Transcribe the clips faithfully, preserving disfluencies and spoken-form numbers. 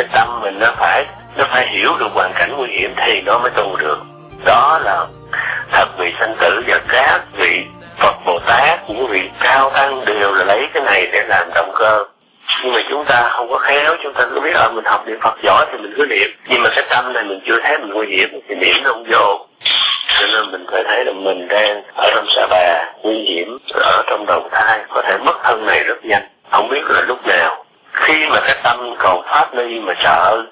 cái tâm mình nó phải nó phải hiểu được hoàn cảnh nguy hiểm thì nó mới tu được. Đó là thật vị sanh tử và các vị Phật Bồ Tát, những vị cao tăng đều là lấy cái này để làm động cơ. Nhưng mà chúng ta không có khéo, chúng ta cứ biết là mình học niệm Phật giỏi thì mình cứ niệm, nhưng mà cái tâm này mình chưa thấy mình nguy hiểm thì niệm nó không vô. Cho nên mình phải thấy là mình đang ở trong Sa Bà nguy hiểm, ở trong đầu thai có thể mất thân này rất nhanh, không biết là lúc nào. Khi mà cái tâm cầu pháp ly mà sợ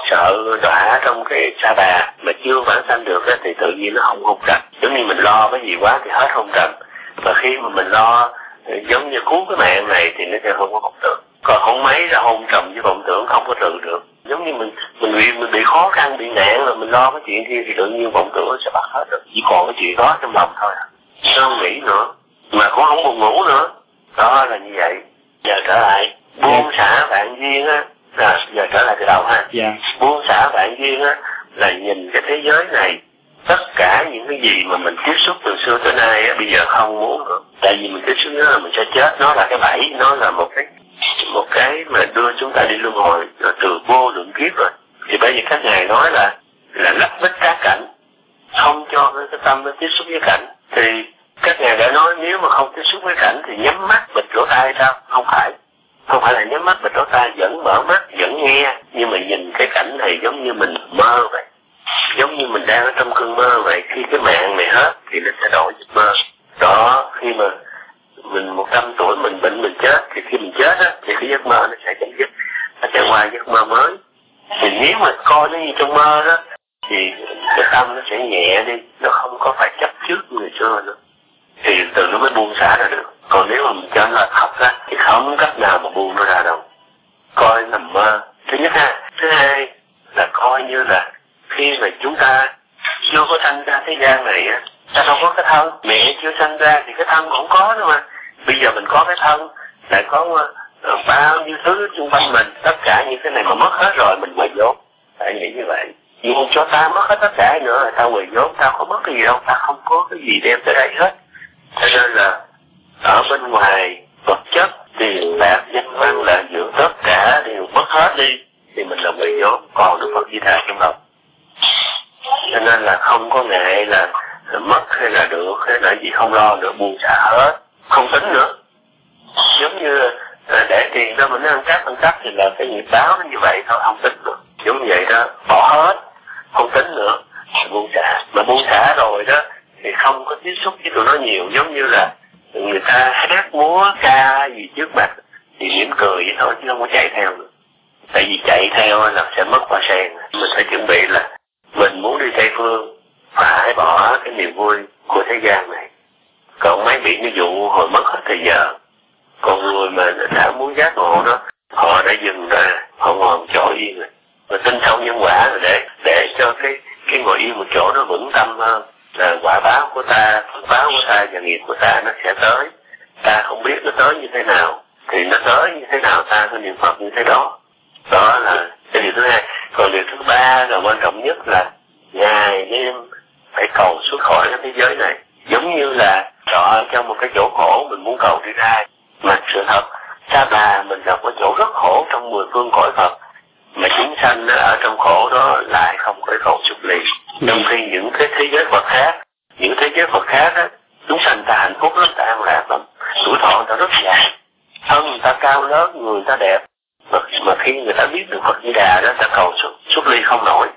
sợ đọa trong cái Sa Bà mà chưa vãng sanh được á, thì tự nhiên nó không hôn trầm. Giống như mình lo cái gì quá thì hết hôn trầm, và khi mà mình lo giống như cứu cái mạng này thì nó sẽ không có vọng tưởng. Còn không mấy ra hôn trầm với vọng tưởng không có trừ được. Giống như mình mình bị mình bị khó khăn, bị nạn rồi mình lo cái chuyện kia thì tự nhiên vọng tưởng nó sẽ bắt hết được. Chỉ còn cái chuyện đó trong lòng thôi, nó không nghĩ nữa, mà cũng không buồn ngủ nữa. Đó là như vậy. Giờ trở lại buông xả vạn duyên á, à, giờ trở lại từ đầu ha. Yeah. Buông xả vạn duyên á là nhìn cái thế giới này, tất cả những cái gì mà mình tiếp xúc từ xưa tới nay á, bây giờ không muốn nữa. Tại vì mình tiếp xúc nó là mình sẽ chết, nó là cái bẫy, nó là một cái một cái mà đưa chúng ta đi luân hồi rồi từ vô lượng kiếp rồi. Thì bởi vì các ngài nói là là lấp bích các cảnh, không cho cái, cái tâm nó tiếp xúc với cảnh. Thì các ngài đã nói nếu mà không tiếp xúc với cảnh thì nhắm mắt bịt lỗ tai sao? Không phải. Không phải là nhắm mắt bịt lỗ tai, vẫn mở mắt, vẫn nghe, nhưng mà nhìn cái cảnh này giống như mình mơ vậy. Giống như mình đang ở trong cơn mơ vậy. Khi cái mạng này hết thì nó sẽ đổi giấc mơ. Đó, khi mà mình một trăm tuổi mình bệnh mình chết, thì khi mình chết á thì cái giấc mơ nó sẽ chấm dứt, nó sẽ qua giấc mơ mới. Thì nếu mà coi nó như trong mơ đó thì cái tâm nó sẽ nhẹ đi, nó không có phải chấp trước người xưa nữa, thì từ nó mới buông xả ra được. Còn nếu mà mình cho nó là thật á thì không cách nào mà buông nó ra đâu. Coi nằm mơ thứ nhất ha. Thứ hai là coi như là khi mà chúng ta chưa có sanh ra thế gian này á, ta đâu có cái thân, mẹ chưa sanh ra thì cái thân cũng có nữa mà. Bây giờ mình có cái thân, lại có uh, bao nhiêu thứ xung quanh mình, tất cả những cái này mà mất hết rồi mình quỳ vốn. Phải nghĩ như vậy. Dù cho ta mất hết tất cả nữa là ta quỳ vốn, ta không mất cái gì đâu, ta không có cái gì đem tới đây hết. Cho nên là ở bên ngoài vật chất, tiền bạc, danh văn, lợi dưỡng, tất cả đều mất hết đi thì mình là quỳ vốn, còn được Phật Di Đà trong lòng. Cho nên là không có ngại là mất hay là được hay là gì, không lo nữa, buông xả hết, không tính nữa. Giống như là để tiền đó mình ăn cắp ăn cắp thì là cái nghiệp báo nó như vậy thôi, không tính nữa. Giống như vậy đó, bỏ hết, không tính nữa, buông xả. Mà buông xả rồi đó thì không có tiếp xúc với tụi nó nhiều. Giống như là người ta hát múa ca gì trước mặt thì mỉm cười vậy thôi chứ không có chạy theo nữa. Tại vì chạy theo là sẽ mất hoa sen. Mình phải chuẩn bị là mình muốn đi Tây Phương phải bỏ cái niềm vui của thế gian này. Còn mấy bị như vụ hồi mất hết thời giờ, còn người mà đã muốn giác ngộ đó, họ đã dừng ra, họ ngồi một chỗ yên rồi, và tin sâu nhân quả rồi để để cho cái cái ngồi yên một chỗ nó vững tâm hơn. Là quả báo của ta, phước báo của ta và nghiệp của ta nó sẽ tới. Ta không biết nó tới như thế nào, thì nó tới như thế nào ta có niệm Phật như thế đó. Đó là cái điều thứ hai. Còn điều thứ ba là quan trọng nhất là ngày đêm phải cầu xuất khỏi cái thế giới này. Giống như là trọ trong một cái chỗ khổ mình muốn cầu đi ra. Mà sự thật, Sa Bà mình là một chỗ rất khổ trong mười phương cõi Phật. Mà chúng sanh ở trong khổ đó lại không có cầu xuất ly. Trong khi những cái thế giới Phật khác, những thế giới Phật khác á, chúng sanh ta hạnh phúc lắm, ta an lạc lắm, tuổi thọ người ta rất dài, thân người ta cao lớn, người ta đẹp. Mà, mà khi người ta biết được Phật Di Đà đó, ta cầu xuất, xuất ly không nổi.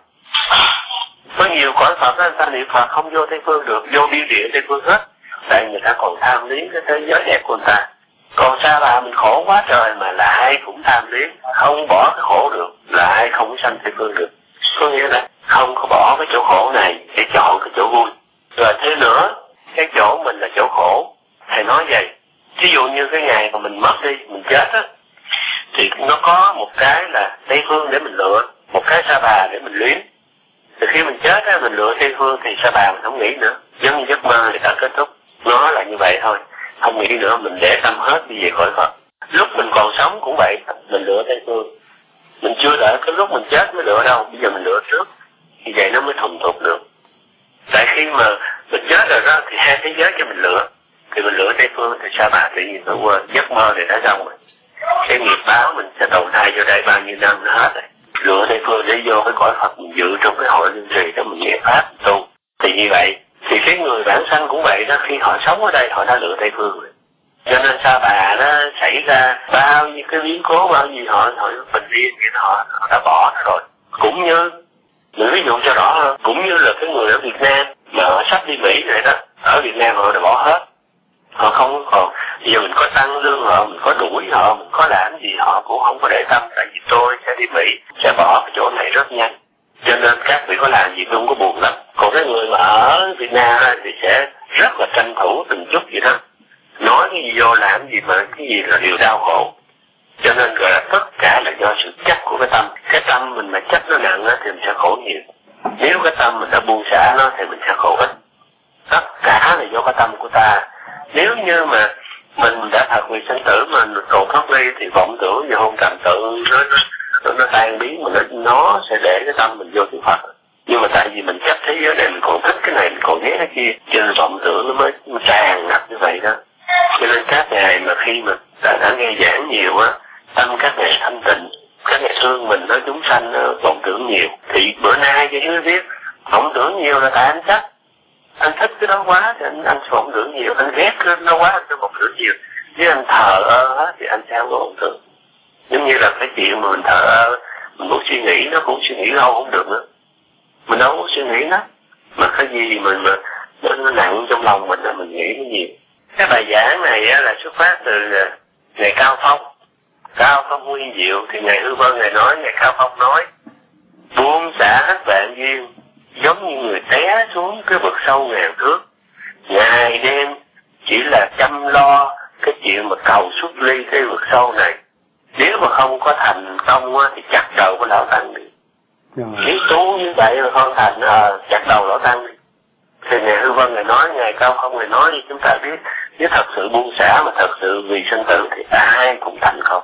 Có nhiều cõi Phật đó, người ta niệm Phật không vô Tây Phương được, vô biên địa Tây Phương hết. Tại người ta còn tham lý cái thế giới đẹp của người ta. Còn Sa Bà mình khổ quá trời mà lại cũng tham lý, không bỏ cái khổ được, lại không sanh Tây Phương được. Có nghĩa là không có bỏ cái chỗ khổ này để chọn cái chỗ vui. Rồi thế nữa, cái chỗ mình là chỗ khổ. Thầy nói vậy, ví dụ như cái ngày mà mình mất đi, mình chết á, thì nó có một cái là Tây Phương để mình lựa, một cái Sa Bà để mình luyến. Thì khi mình chết á, mình lựa Tây Phương thì Sa Bà mình không nghĩ nữa. Giống như giấc mơ người ta kết thúc. Nó là như vậy thôi. Không nghĩ nữa, mình để tâm hết đi về cõi Phật. Lúc mình còn sống cũng vậy, mình lựa Tây Phương. Mình chưa đợi cái lúc mình chết mới lựa đâu, bây giờ mình lựa trước. Thì vậy nó mới thuần thục được. Tại khi mà mình chết rồi đó, thì hai thế giới cho mình lựa. Thì mình lựa Tây Phương thì Sa Bà tự nhiên nó quên, giấc mơ thì đã xong rồi. Cái nghiệp báo mình sẽ đầu thai vô đây bao nhiêu năm nó hết rồi. lựa Tây Phương để vô cái cõi Phật mình dự trong cái hội linh trì đó mình nghe pháp tu. Thì như vậy thì cái người bản sanh cũng vậy đó, khi họ sống ở đây họ đã lựa Tây Phương rồi. Cho nên Sa Bà nó xảy ra bao nhiêu cái biến cố, bao nhiêu họ họ bình yên thì họ, họ đã bỏ nó rồi. Cũng như mình ví dụ cho rõ hơn, cũng như là cái người ở Việt Nam mà họ sắp đi Mỹ vậy đó, ở Việt Nam họ đã bỏ hết, họ không còn. Bây giờ mình có tăng lương họ, mình có đuổi họ, mình có làm gì họ cũng không có để tâm, tại vì tôi sẽ đi Mỹ, sẽ bỏ cái chỗ này rất nhanh. Cho nên các vị có làm gì cũng có buồn lắm. Còn cái người mà ở Việt Nam thì sẽ rất là tranh thủ từng chút vậy đó. Nói cái gì vô làm gì mà cái gì là điều đau khổ. Cho nên gọi là tất cả là do sự chấp của cái tâm. Cái tâm mình mà chấp nó nặng á thì mình sẽ khổ nhiều. Nếu cái tâm mình đã buông xả nó thì mình sẽ khổ ít. Tất cả là do cái tâm của ta. Nếu như mà mình đã thật vì sinh tử mà còn thoát ly thì vọng tưởng và hôn trầm tự nó nó, nó tan biến, mà nó, nó sẽ để cái tâm mình vô thứ Phật. Nhưng mà tại vì mình chấp thế giới này, mình còn thích cái này, mình còn ghét cái kia, cho nên vọng tưởng nó mới tràn ngập như vậy đó. Cho nên các ngài mà khi mà đã, đã nghe giảng nhiều á, tâm các ngài thanh tịnh, các ngài thương mình nói chúng sanh nó vọng tưởng nhiều. Thì bữa nay cho dưới viết vọng tưởng nhiều là tại anh chấp, anh thích cái đó quá thì anh anh vọng tưởng nhiều, anh ghét cái đó quá anh sẽ vọng tưởng nhiều. Nếu anh thờ ơ hết thì anh sẽ không có vọng tưởng. Giống như là cái chuyện mà mình thờ ơ, mình muốn suy nghĩ nó cũng suy nghĩ lâu không được nữa. Mình đâu có suy nghĩ nó, mà cái gì mình mà nó, nó nặng trong lòng mình là mình nghĩ nó nhiều. Cái bài giảng này á, là xuất phát từ Ngài Cao Phong. Cao Phong Nguyên Diệu thì Ngài Hư Vân Ngài nói, Ngài Cao Phong nói buông xả hết vạn duyên, giống như người té xuống cái vực sâu ngàn thước. Ngày đêm chỉ là chăm lo cái chuyện mà cầu xuất ly cái vực sâu này. Nếu mà không có thành công á, thì chặt đầu của lão tăng đi. Nếu tu như vậy mà không thành à, chặt đầu lão tăng đi. Thì Ngài Hư Vân Ngài nói, Ngài Cao Phong Ngài nói như chúng ta biết, nếu thật sự buông xả mà thật sự vì sinh tử thì ai cũng thành công.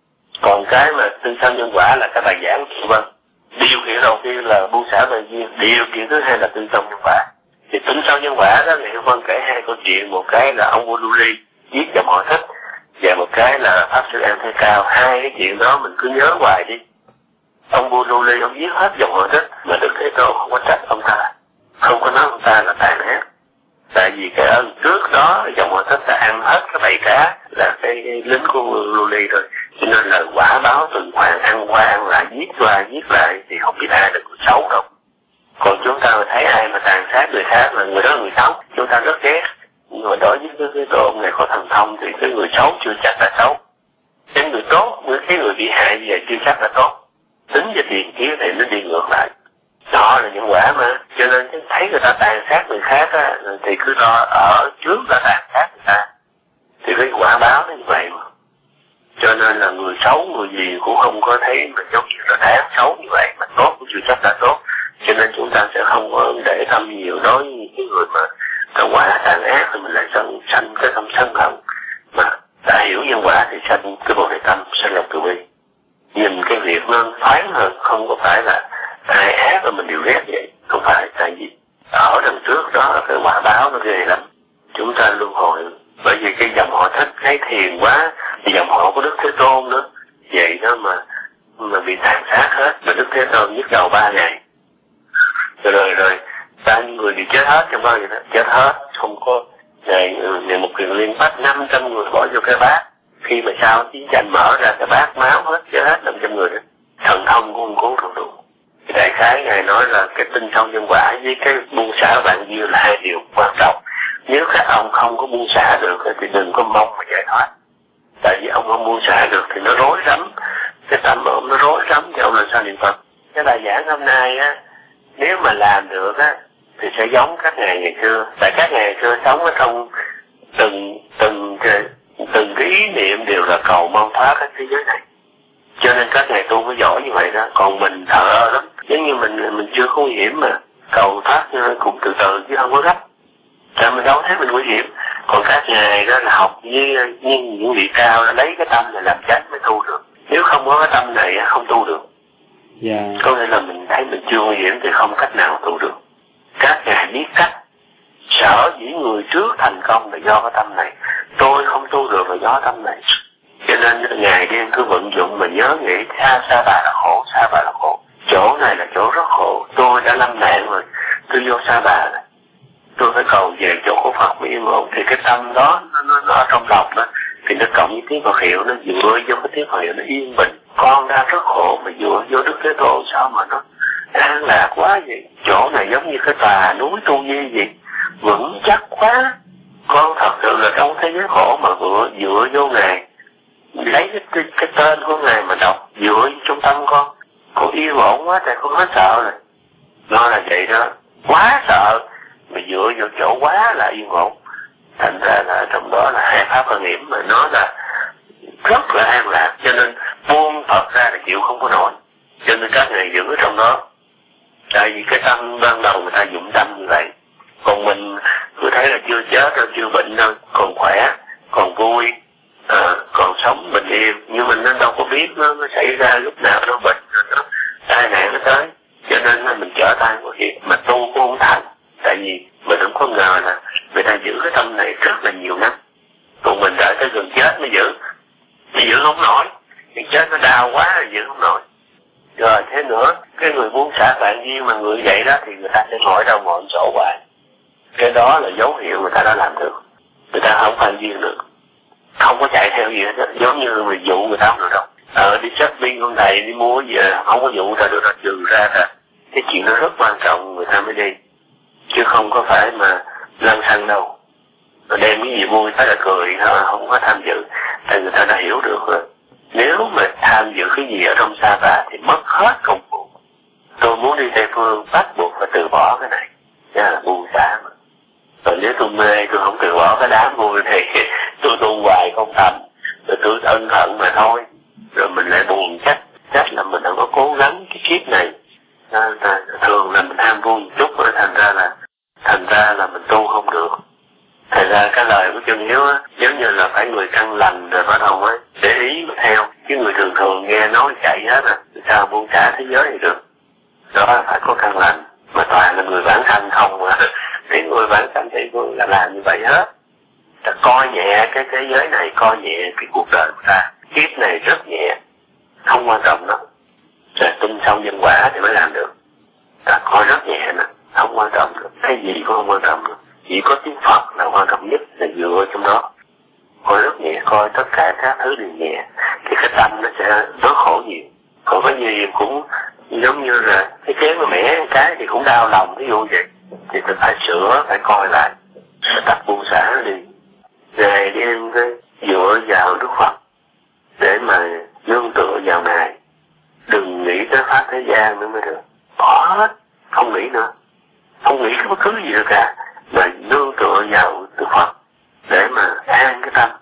Còn cái mà tương sanh nhân quả là cái bài giảng của Vân. Điều kiện đầu tiên là buông xả về duyên, điều kiện thứ hai là tương sanh nhân quả. Thì tương sanh nhân quả đó Ngài Hư Vân kể hai câu chuyện, một cái là ông Vua Lưu Ly giết dòng họ Thích, và một cái là Pháp Sư An Thế Cao. Hai cái chuyện đó mình cứ nhớ hoài đi. Ông Vua Lưu Ly ông giết hết dòng họ Thích, mà Đức Thế Tôn không có trách ông ta, không có nói ông ta là tàn ác. Tại vì cái ơn trước đó dòng họ Thích đã ăn hết cái bầy cá là cái, cái lính của Lưu Ly rồi, cho nên là quả báo tuần hoàn, ăn qua ăn lại, giết qua giết lại thì không biết ai là người xấu đâu. Còn chúng ta mà thấy ai mà tàn sát người khác là người đó là người xấu, chúng ta rất ghét. Nhưng mà đối với cái, cái tôn này có thần thông thì cái người xấu chưa chắc là xấu. Cái người tốt, cái người bị hại bây giờ chưa chắc là tốt. Tính về tiền kiếp thì nó đi ngược lại. Đó là những quả mà. Cho nên thấy người ta tàn sát người khác á, thì cứ lo ở trước đã tàn sát người ta. Thì cái quả báo nó như vậy mà. Cho nên là người xấu, người gì cũng không có thấy mà giống như là đáng xấu như vậy, mà tốt cũng chưa chắc là tốt. Cho nên chúng ta sẽ không có để tâm nhiều đối với những người mà cái quả tàn ác thì mình lại sân sanh cái tâm sân hận. Mà đã hiểu nhân quả thì sanh cái bồ đề tâm, sanh lòng từ bi. Nhìn cái việc nó thoáng hơn, không có phải là ai ác rồi mình đều ghét vậy. Không phải, tại vì ở đằng trước đó cái quả báo nó ghê lắm. Chúng ta luân hồi, bởi vì cái dòng họ Thích thấy thiền quá, thì dòng họ có Đức Thế Tôn nữa. Vậy đó mà mà bị tàn sát hết, mà Đức Thế Tôn nhức đầu ba ngày. Rồi rồi, rồi bao nhiêu người bị chết hết trong bao nhiêu đó, chết hết, không có. Ngày, ngày một kiền liên bắt năm trăm người bỏ vô cái bát. Khi mà sau chiến tranh mở ra cái bát máu hết, chết hết năm trăm người đó. Thần thông của ông Cố Thượng Đủ. Đại khái Ngài nói là cái tinh thông nhân quả với cái buông xả vạn duyên là hai điều quan trọng. Nếu các ông không có buông xả được thì đừng có mong mà giải thoát. Tại vì ông không buông xả được thì nó rối rắm. Cái tâm ông nó rối rắm thì ông làm sao niệm Phật. Cái bài giảng hôm nay á, nếu mà làm được á, thì sẽ giống các ngài ngày xưa. Tại các ngài ngày xưa sống ở trong từng từng từng cái ý niệm đều là cầu mong thoát cái thế giới này. Cho nên các ngài tu mới giỏi như vậy đó. Còn mình thờ ơ lắm. Giống như mình mình chưa có nguy hiểm mà cầu thoát cũng từ từ chứ không có gấp. Tại mình đâu thấy mình nguy hiểm. Còn các ngài đó là học với, với những vị cao là lấy cái tâm này làm chánh mới tu được. Nếu không có cái tâm này không tu được. Yeah. Có nghĩa là mình thấy mình chưa nguy hiểm thì không cách nào tu được. Các ngài biết cách. Sở dĩ người trước thành công là do cái tâm này. Tôi không tu được là do tâm này. Cho nên ngày đêm cứ vận dụng mà nhớ nghĩ Sa Sa Bà là khổ Sa Bà là khổ. Chỗ này là chỗ rất khổ. Tôi đã lâm nạn rồi, tôi vô Sa Bà rồi, tôi phải cầu về chỗ của Phật mới yên ổn. Thì cái tâm đó nó, nó, nó ở trong lòng đó, thì nó cộng với tiếng Phật hiệu, nó dựa vô cái tiếng Phật hiệu, nó yên bình. Con đang rất khổ mà dựa vô Đức Thế Tôn sao mà nó an lạc quá vậy. Chỗ này giống như cái tòa núi Tu Di vậy, vững chắc quá. Con thật sự là trong thế giới khổ mà dựa dựa vô Ngài, lấy cái, cái, cái tên của Ngài mà đọc, dựa trong tâm con, con yên ổn quá, tại con hết sợ rồi. Nó là vậy đó, quá sợ mà dựa vô chỗ quá là yên ổn. Thành ra là trong đó là hai pháp quan niệm mà nó là rất là an lạc, cho nên buông Phật ra là chịu không có nổi. Cho nên các ngài giữ ở trong đó. Tại vì cái tâm ban đầu người ta dụng tâm như vậy. Còn mình cứ thấy là chưa chết đâu, chưa bệnh đâu, còn khỏe, còn vui, à, còn sống bình yên. Nhưng mình nó đâu có biết nó, nó xảy ra lúc nào nó bệnh, rồi nó tai nạn nó tới. Cho nên là mình trở tay một việc mà tu cũng không thành. Tại vì mình không có ngờ là người ta giữ cái tâm này rất là nhiều năm. Còn mình đợi tới gần chết mới giữ. Mới giữ không nổi. Thì chết nó đau quá rồi giữ không nổi. Rồi thế nữa, cái người muốn xả vạn duyên mà người vậy đó thì người ta sẽ ngồi đâu ngồi chỗ hoài. Cái đó là dấu hiệu người ta đã làm được. Người ta không phàn duyên được. Không có chạy theo gì hết. Giống như người dụ người ta không được đâu. Ờ đi shopping con thầy đi mua gì không có dụ người ta được đâu, trừ ra là cái chuyện nó rất quan trọng người ta mới đi. Chứ không có phải mà lăng xăng đâu. Rồi đem cái gì vui ta là cười, không có tham dự. Tại người ta đã hiểu được rồi. Nếu mà tham dự cái gì ở trong Sa Bà thì mất hết công phu. Tôi muốn đi Tây Phương bắt buộc phải từ bỏ cái này. Đó là buông xả mà. Rồi nếu tôi mê tôi không từ bỏ cái đám vui thì tôi tu hoài không thành. Rồi tôi ân hận mà thôi. Rồi mình lại buồn trách. Trách là mình không có cố gắng cái kiếp này. À, thường là mình ham vui một chút rồi thành ra là thành ra là mình tu không được. Thành ra cái lời của Chân Hiếu á, giống như là phải người căn lành rồi bắt đầu mới để ý mà theo. Chứ người thường thường nghe nói chạy hết à, sao buông xả thế giới này được. Đó là phải có căn lành, mà toàn là người bản thân không mà. Thì người bản thân thì cũng là làm như vậy hết. Ta coi nhẹ cái thế giới này, coi nhẹ cái cuộc đời của ta. Kiếp này rất nhẹ, không quan trọng đó. Rồi tin sau nhân quả thì mới làm được. Ta coi rất nhẹ nè, không quan trọng được. Cái gì cũng không quan trọng được. Chỉ có tiếng Phật là quan trọng nhất, là dựa trong đó. Coi rất nhẹ, coi tất cả các thứ đều nhẹ. Thì cái tâm nó sẽ đỡ khổ nhiều. Còn cái gì cũng giống như là cái chén mà mẻ cái thì cũng đau lòng, ví dụ vậy. Thì mình phải sửa, phải coi lại. Phải tập buông xả đi. Ngày đêm cái dựa vào Đức Phật để mà nương tựa vào Ngài. Đừng nghĩ tới pháp thế gian nữa mới được. Bỏ hết, không nghĩ nữa. Không nghĩ bất cứ gì nữa cả. Mà nương tựa vào Đức Phật để mà an cái tâm.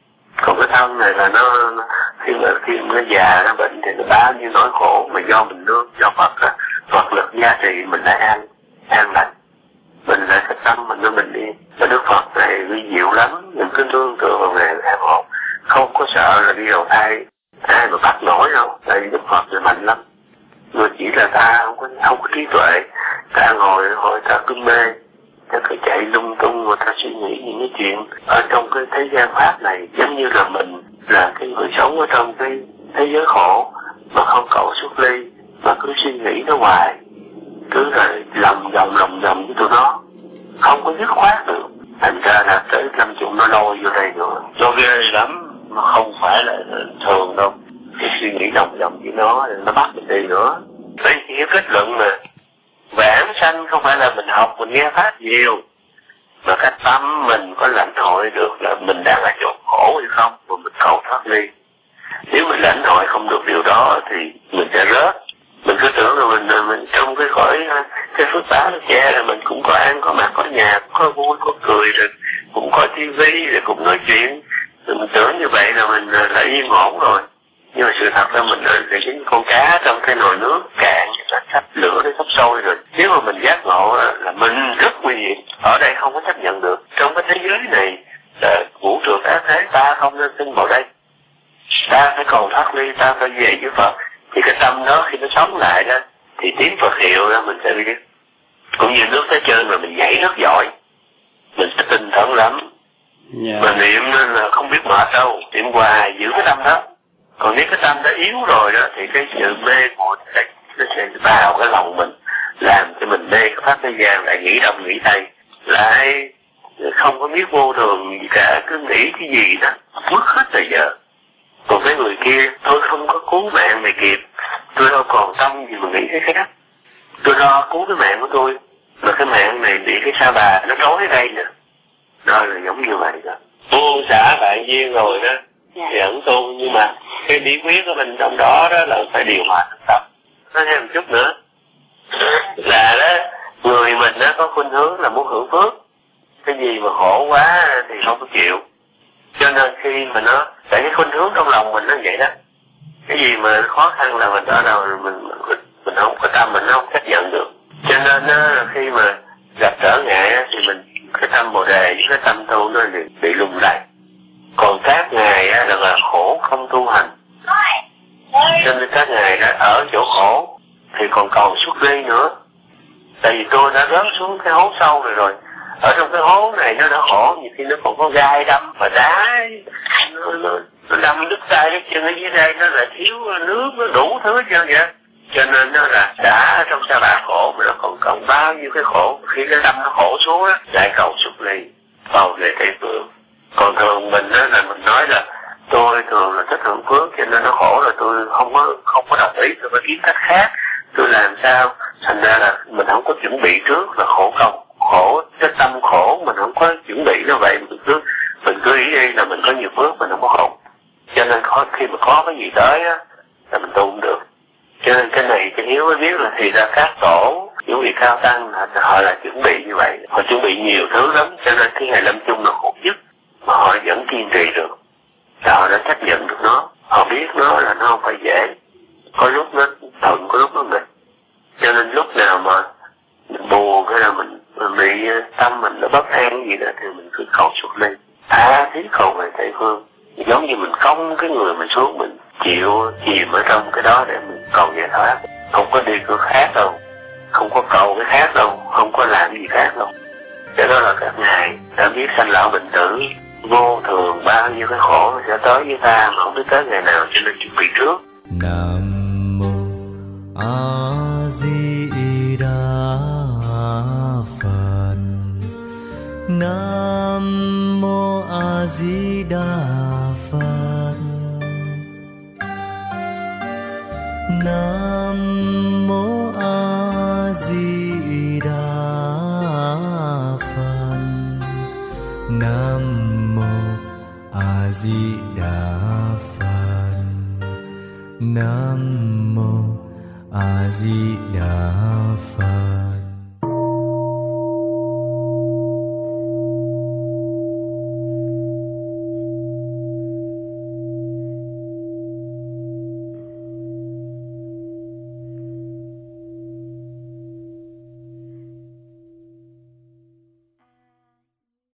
Còn cái thân này là nó, nó khi mà khi nó già, nó bệnh thì nó bao nhiêu nỗi khổ mà do mình nương, do Phật là Phật lực gia trì mình lại an, an lành. Mình lại cái tâm mình nó mình đi. Cái Đức Phật này uy diệu lắm, mình cứ nương tựa vào Ngài an ổn. Không có sợ là đi đầu thai ai mà bắt nổi đâu, tại vì Đức Phật thì mạnh lắm. Mà chỉ là ta không có, không có trí tuệ, ta ngồi hồi ta cứ mê, ta cứ chạy lung tung và ta suy nghĩ những cái chuyện ở trong cái thế gian pháp này, giống như là mình là cái người sống ở trong cái thế giới khổ mà không cầu xuất ly, mà cứ suy nghĩ nó hoài, cứ là lòng vòng lòng vòng với tụi nó, không có dứt khoát được. Thành ra là tới năm chục nó lôi vô đây nữa, nó ghê lắm, nó không phải là thường đâu. Cái suy nghĩ lòng vòng với nó, nó bắt mình đi nữa. Đây chỉ cái kết luận mà vãng sanh không phải là mình học, mình nghe pháp nhiều, mà cái tâm mình có lãnh hội được là mình đang ở chỗ khổ hay không, mà mình cầu thoát ly. Nếu mình lãnh hội không được điều đó thì mình sẽ rớt. Mình cứ tưởng là mình, mình trong cái khỏi cái phước báo nó che là mình cũng có ăn, có mặc, có nhà, có vui, có cười, rồi cũng có tivi, rồi cũng nói chuyện. Rồi mình tưởng như vậy là mình đã yên ổn rồi. Nhưng mà sự thật là mình là những con cá trong cái nồi nước cạn, sắp lửa nó sắp sôi rồi. Nếu mà mình giác ngộ là mình rất nguy hiểm. Ở đây không có chấp nhận được. Trong cái thế giới này là vũ trụ các thế, ta không nên sinh vào đây. Ta phải cầu thoát ly, ta phải về với Phật. Thì cái tâm đó khi nó sống lại đó, thì tiếng Phật hiệu đó mình sẽ biết. Cũng như nước tới trên mà mình nhảy rất giỏi, mình sẽ tinh thần lắm. Yeah. Mà niệm nên là không biết mệt đâu, niệm hoài giữ cái tâm đó. Còn nếu cái tâm đã yếu rồi đó thì cái sự mê muội nó sẽ vào cái lòng mình, làm cho mình mê cái pháp thế gian, lại nghĩ đông nghĩ tây, lại không có biết vô thường gì cả, cứ nghĩ cái gì đó mất hết thời giờ. Còn cái người kia, tôi không có cứu mạng này kịp, tôi đâu còn tâm gì mà nghĩ cái khác, tôi lo cứu cái mạng của tôi, mà cái mạng này bị cái sa bà nó trói ở đây nè. Đó là giống như vậy đó. Buông xả bạn duyên rồi đó thì ẩn tu, nhưng mà cái bí quyết của mình trong đó đó là phải điều hòa tâm tâm. Nói thêm một chút nữa là đó, người mình đó có khuynh hướng là muốn hưởng phước, cái gì mà khổ quá thì không có chịu. Cho nên khi mà nó, tại cái khuynh hướng trong lòng mình nó vậy đó, cái gì mà khó khăn là mình ở đâu mình mình, mình không có tâm, mình không chấp nhận được. Cho nên đó, khi mà gặp trở ngại thì mình cái tâm bồ đề với cái tâm tu nó bị, bị lung lay. Còn các ngài là, là khổ không tu hành, cho nên các ngài đã ở chỗ khổ thì còn cầu xuất ly nữa. Tại vì tôi đã rớt xuống cái hố sâu rồi rồi, ở trong cái hố này nó đã khổ, nhiều khi nó còn có gai đâm và đá nó, nó, nó đâm đứt tay đứt chân ở dưới đây, nó lại thiếu nước, nó đủ thứ hết trơn vậy. Cho nên nó là đã trong sa bà khổ mà nó còn còn bao nhiêu cái khổ, khi nó đâm nó khổ xuống á lại cầu xuất ly vào về Tây Phương. Còn thường mình á là mình nói là tôi thường là thích hưởng phước, cho nên nó khổ là tôi không có không có đồng ý, tôi phải kiếm cách khác, tôi làm sao. Thành ra là mình không có chuẩn bị trước là khổ công, khổ cái tâm khổ mình không có chuẩn bị nó vậy, mình cứ mình cứ ý đi là mình có nhiều phước mình không có khổ. Cho nên khi mà có cái gì tới á là mình tu không được. Cho nên cái này cái Hiếu mới biết là thì ra các tổ những vị cao tăng họ là chuẩn bị như vậy, họ chuẩn bị nhiều thứ lắm, cho nên cái ngày lâm chung là khổ nhất mà họ vẫn kiên trì được, là họ đã chấp nhận được nó, họ biết nó là nó không phải dễ, có lúc nó thuận có lúc nó nghịch. Cho nên lúc nào mà mình buồn hay là mình, mình bị tâm mình nó bất an gì đó thì mình cứ cầu xuất ly, tha thiết cầu về Tây Phương, giống như mình cong cái người mình xuống, mình chịu chìm ở trong cái đó để mình cầu giải thoát, không có đi cửa khác đâu, không có cầu cái khác đâu, không có làm gì khác đâu. Cái đó là các ngài đã biết sanh lão bệnh tử vô thường, bao nhiêu cái khổ sẽ tới với ta mà không biết tới ngày nào, cho nên chuẩn bị trước. Nam mô A Di Đà Phật. Nam mô A Di Đà Phật. Nam mô A Di Đà Phật. Nam mô A Di Đà Phật. Nam mô A Di Đà Phật.